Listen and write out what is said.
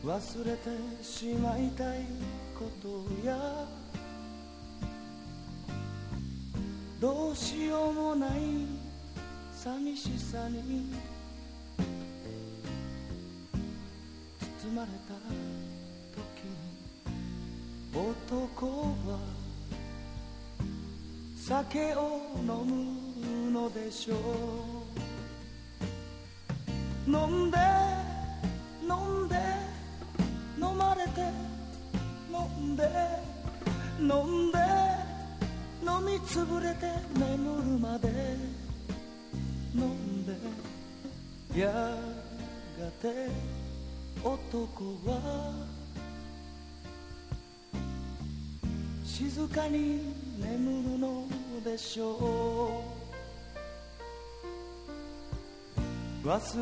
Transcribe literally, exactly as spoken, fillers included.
忘れてしまいたいことやどうしようもない寂しさに包まれた時に男は酒を飲むのでしょう。飲んで飲んで飲まれて飲んで飲んで飲みつぶれて眠るまで飲んでやがて男は静かに眠るのでしょう。忘